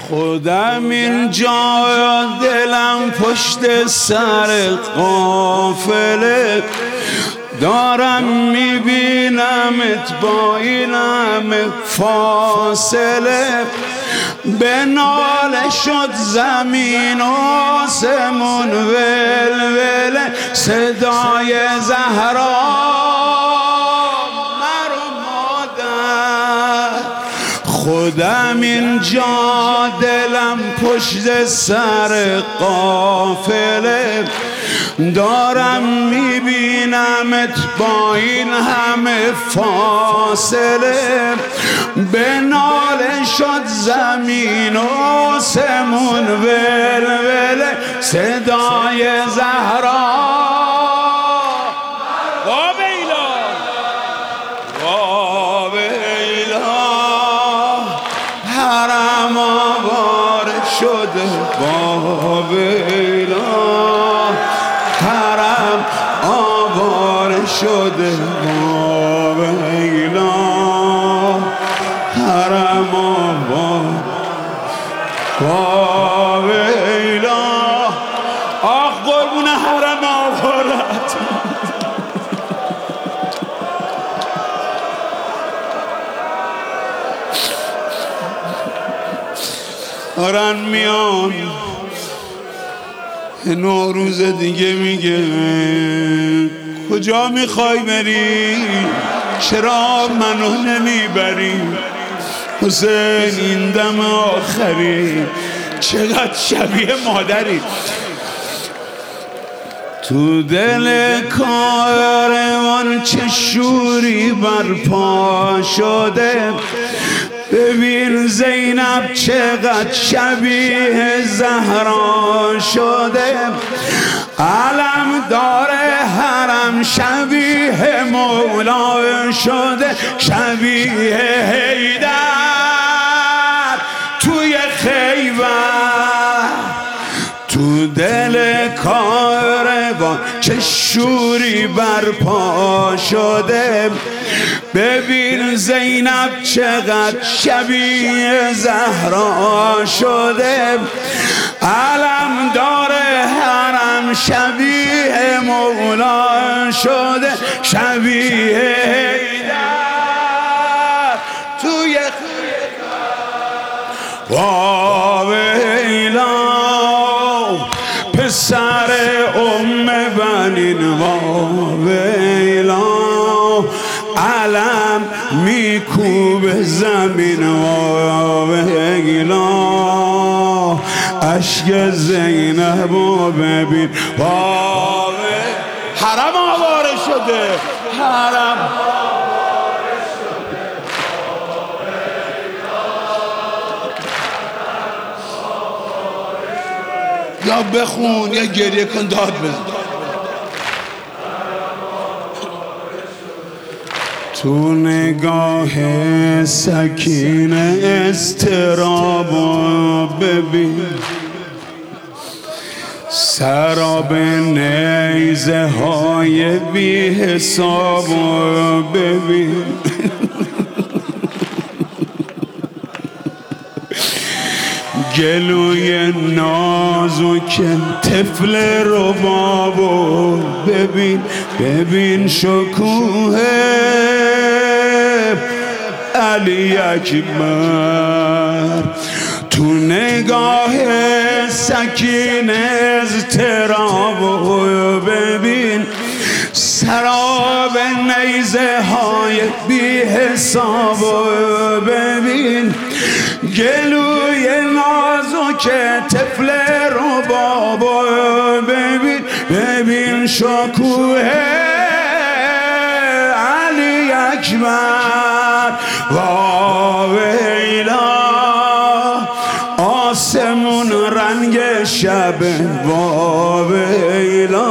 خودم اینجا دلم پشت سر قافله، دارم میبینمت با این همه فاصله. به ناله شد زمین و آسمون ولوله، صدای زهرا مرو مادر. خودم اینجا دلم پشت سر قافله، دارم میبینمت با این همه فاصله. به ناله شد زمین و آسمون ولوله، صدای زهرا وابیلا وابیلا، حرم آوار شده وابیلا، حرم آوار شده وابیلا، حرم آوار وابیلا. آخ قربون حرم آوارت. دارن میان نوروز دیگه، میگه کجا میخوای بری؟ چرا منو نمیبری؟ حسین این دم آخری چقدر شبیه مادری. تو دل کاروان چه شوری برپا شده، ببین زینب چقدر شبیه زهرا شده. علم داره حرم شبیه مولا شده، شبیه حیدر توی خیبر. تو دل کاروان چه شوری برپا شده، ببین زینب چقدر شبیه زهرا شده. علم داره حرم شبیه مولا شده، شبیه حیدر توی وابیلا. پسر بنین وابیلا، علم میکوب زمین وابیلا. اشک زینب و ببین وابیلا، حرم آواره شده، حرم یا بخون یا گریه کن داد بزن. تو نگاه سکینه استرابو ببین، سراب نیزه های بی حسابو ببین. گلوی نازک طفل ربابو ببین، ببین شکوه علی اکبر. تو نگاه سکینه اضطرابو ببین، سراب نیزه های بی حسابو ببین. گلوی نازک طفل ربابو ببین، ببین شکوه علی اکبر وابیلا. آسمون رنگ شب وابیلا،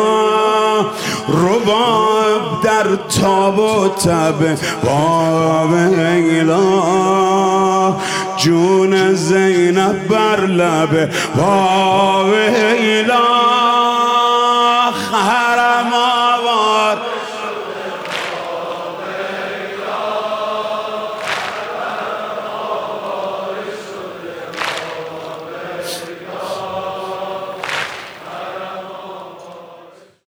رباب در تاب و تب وابیلا. جون زینب بر لب وابیلا.